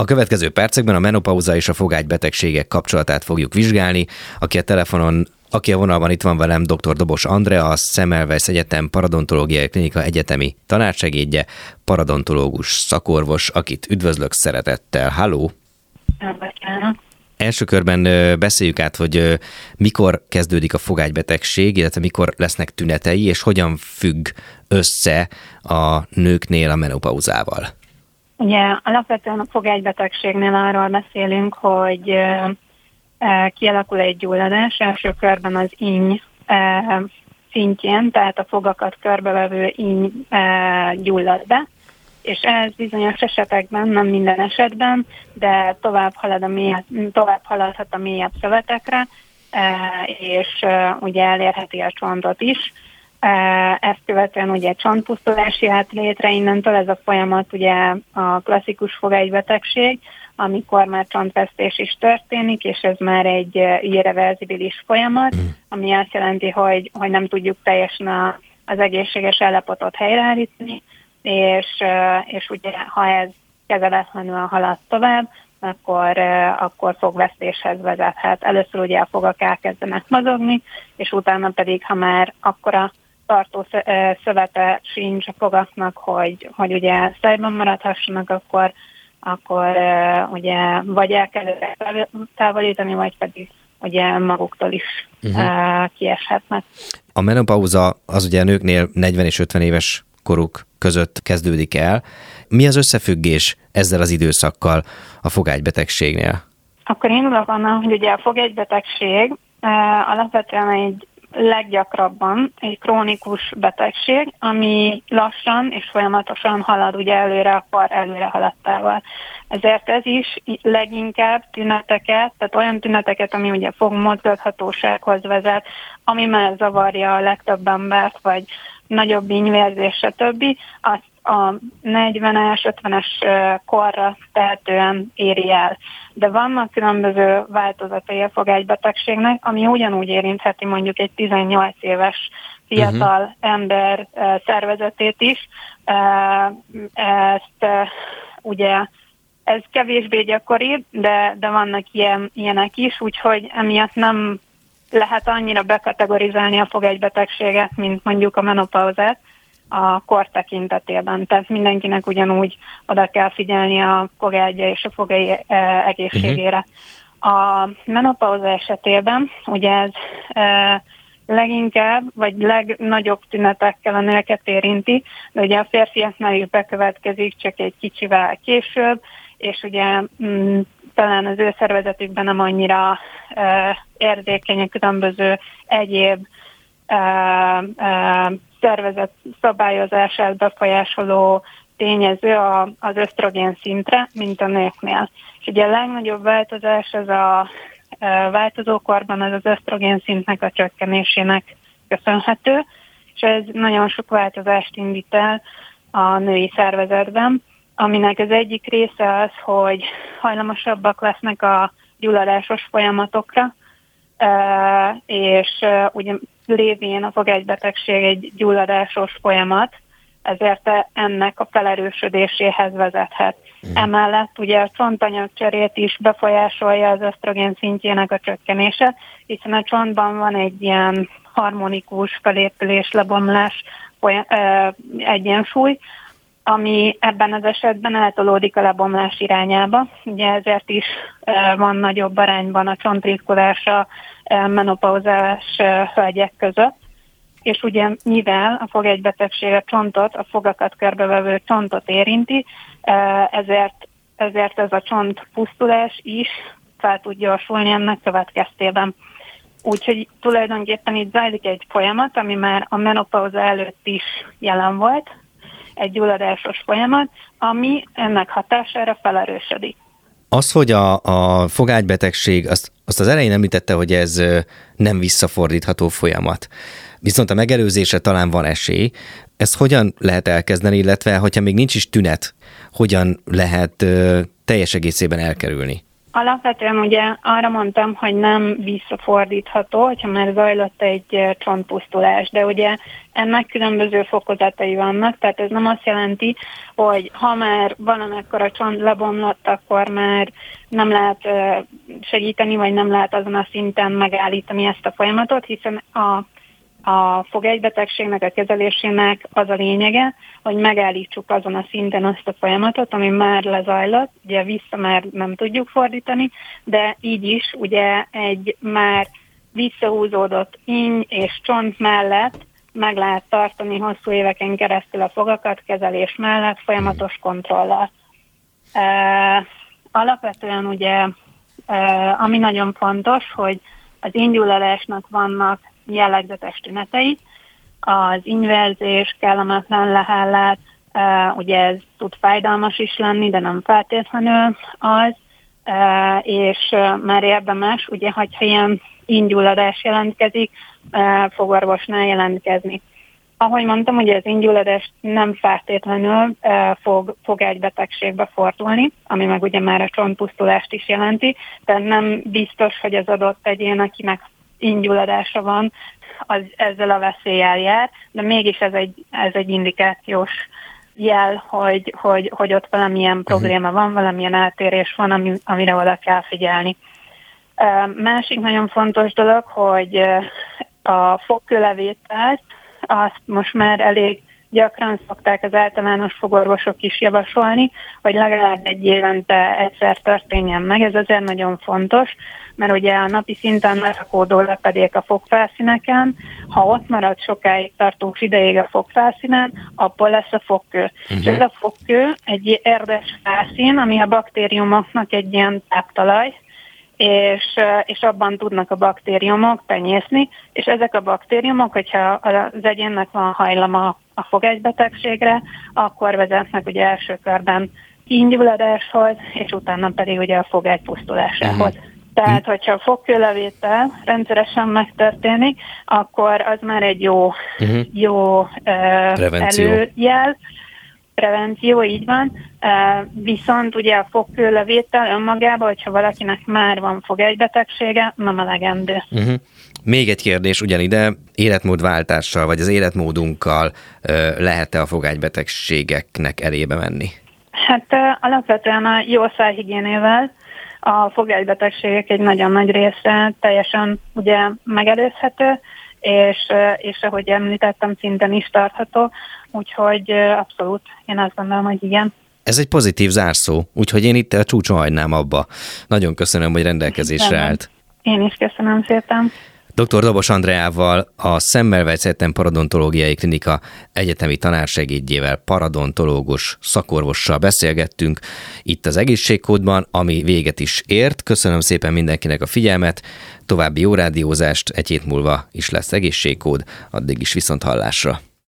A következő percekben a menopauza és a fogágybetegségek kapcsolatát fogjuk vizsgálni. Aki a vonalban itt van velem, dr. Dobos Andrea, a Semmelweis Egyetem Paradontológiai Klinika egyetemi tanársegédje, paradontológus szakorvos, akit üdvözlök szeretettel. Halló! Első körben beszéljük át, hogy mikor kezdődik a fogágybetegség, illetve mikor lesznek tünetei, és hogyan függ össze a nőknél a menopauzával. Ugye alapvetően a fogágybetegségnél arról beszélünk, hogy kialakul egy gyulladás, első körben az íny szintjén, tehát a fogakat körbevevő íny gyullad be, és ez bizonyos esetekben, nem minden esetben, de tovább haladhat a mélyebb szövetekre, és ugye elérheti a csontot is. Ezt követően ugye csontpusztulás jöhet létre, innentől ez a folyamat ugye a klasszikus fogágybetegség, amikor már csontvesztés is történik, és ez már egy irreverzibilis folyamat, ami azt jelenti, hogy nem tudjuk teljesen az egészséges állapotot helyreállítani, és ugye ha ez kezeletlenül halad tovább, akkor fogvesztéshez vezethet. Először ugye a fogak elkezdenek mozogni, és utána pedig, ha már akkora tartó szövete sincs a fogaknak, hogy ugye szájban maradhassanak, akkor ugye vagy el kell távolítani, vagy pedig ugye maguktól is kieshetnek. A menopauza az ugye a nőknél 40 és 50 éves koruk között kezdődik el. Mi az összefüggés ezzel az időszakkal a fogágybetegségnél? Akkor indulok onnan, hogy ugye a fogágybetegség alapvetően egy leggyakrabban egy krónikus betegség, ami lassan és folyamatosan halad ugye előre a kor előre haladtával. Ezért ez is leginkább tüneteket, tehát olyan tüneteket, ami ugye fogmozgathatósághoz vezet, ami már zavarja a legtöbb embert, vagy nagyobb ínyvérzés, stb. Azt a 40-es, 50-es korra tehetően éri el. De vannak különböző változatai a fogágybetegségnek, ami ugyanúgy érintheti mondjuk egy 18 éves fiatal ember szervezetét is. Ugye ez kevésbé gyakori, de vannak ilyenek is, úgyhogy emiatt nem lehet annyira bekategorizálni a fogágybetegséget, mint mondjuk a menopauzát a kor tekintetében. Tehát mindenkinek ugyanúgy oda kell figyelni a fogágya és a fogai egészségére. A menopauza esetében ugye ez leginkább, vagy legnagyobb tünetekkel a nőket érinti, de ugye a férfiaknál is bekövetkezik, csak egy kicsivel később, és ugye talán az ő szervezetükben nem annyira érzékeny különböző egyéb szervezet szabályozását befolyásoló tényező az ösztrogén szintre, mint a nőknél. És ugye a legnagyobb változás ez a változókorban az ösztrogén szintnek a csökkenésének köszönhető, és ez nagyon sok változást indít el a női szervezetben, aminek az egyik része az, hogy hajlamosabbak lesznek a gyulladásos folyamatokra, és ugye lévén a fogágybetegség egy gyulladásos folyamat, ezért ennek a felerősödéséhez vezethet. Emellett ugye a csontanyagcserét is befolyásolja az ösztrogén szintjének a csökkenése, hiszen a csontban van egy ilyen harmonikus felépülés, lebomlás, egyensúly, ami ebben az esetben eltolódik a lebomlás irányába. Ugye ezért is van nagyobb arányban a csontritkulás a menopauzás hölgyek között. És ugye mivel a fogágybetegség a csontot, a fogakat körbevevő csontot érinti, ezért ez a csontpusztulás is fel tud gyorsulni ennek következtében. Úgyhogy tulajdonképpen itt zajlik egy folyamat, ami már a menopauza előtt is jelen volt, egy gyulladásos folyamat, ami ennek hatására felerősödik. Az, hogy a fogágybetegség, azt az elején említette, hogy ez nem visszafordítható folyamat. Viszont a megelőzésre talán van esély. Ezt hogyan lehet elkezdeni, illetve hogyha még nincs is tünet, hogyan lehet teljes egészében elkerülni? Alapvetően ugye arra mondtam, hogy nem visszafordítható, hogyha már zajlott egy csontpusztulás, de ugye ennek különböző fokozatai vannak, tehát ez nem azt jelenti, hogy ha már valamekkor a csont lebomlott, akkor már nem lehet segíteni, vagy nem lehet azon a szinten megállítani ezt a folyamatot, hiszen a fogegybetegségnek a kezelésének az a lényege, hogy megállítsuk azon a szinten azt a folyamatot, ami már lezajlott, ugye vissza már nem tudjuk fordítani, de így is ugye egy már visszahúzódott inny és csont mellett meg lehet tartani hosszú éveken keresztül a fogakat kezelés mellett folyamatos kontrollal. Alapvetően ugye, ami nagyon fontos, hogy az innygyulladásnak vannak jellegzetes tünetei, az innyverzés, kellemetlen lehellát, ugye ez tud fájdalmas is lenni, de nem feltétlenül az, és már érdemes, ugye, hogyha ilyen innygyulladás jelentkezik, fogorvosnál jelentkezni. Ahogy mondtam, ugye az innygyulladás nem feltétlenül fog fogágybetegségbe fordulni, ami meg ugye már a csontpusztulást is jelenti, tehát nem biztos, hogy az adott egyén, akinek innygyulladása van, az ezzel a veszéllyel jár, de mégis ez egy indikációs jel, hogy ott valamilyen probléma van, valamilyen eltérés van, amire oda kell figyelni. Másik nagyon fontos dolog, hogy a fogkőlevételt azt most már elég gyakran szokták az általános fogorvosok is javasolni, hogy legalább egy évente egyszer történjen meg. Ez azért nagyon fontos, mert ugye a napi szinten lerakódó lepedék a fogfelszíneken, ha ott marad sokáig tartós ideig a fogfelszínen, abból lesz a fogkő. És ez a fogkő egy érdes felszín, ami a baktériumoknak egy ilyen táptalaj, és abban tudnak a baktériumok tenyészni, és ezek a baktériumok, hogyha az egyénnek van hajlama a fogegybetegségre, akkor vezetnek ugye első körben innygyulladáshoz, és utána pedig ugye a fogágy pusztulásához. Tehát, hogyha a fogkőlevétel rendszeresen megtörténik, akkor az már egy jó előjel, prevenció, így van. Viszont ugye a fogkőlevétel önmagában, hogyha valakinek már van fogegybetegsége, nem elegendő. Még egy kérdés ugyanide, életmódváltással, vagy az életmódunkkal lehet-e a fogágybetegségeknek elébe menni? Hát alapvetően a jó szájhigiénével a fogágybetegségek egy nagyon nagy része teljesen ugye megelőzhető, és ahogy említettem, szinten is tartható, úgyhogy abszolút én azt gondolom, hogy igen. Ez egy pozitív zárszó, úgyhogy én itt a csúcson hagynám abba. Nagyon köszönöm, hogy rendelkezésre állt. Én is köszönöm szépen. Dr. Dobos Andreával, a Semmelweis Egyetem Paradontológiai Klinika egyetemi tanársegédjével, paradontológus szakorvossal beszélgettünk itt az Egészségkódban, ami véget is ért. Köszönöm szépen mindenkinek a figyelmet, további jó rádiózást, egy hét múlva is lesz Egészségkód, addig is viszonthallásra.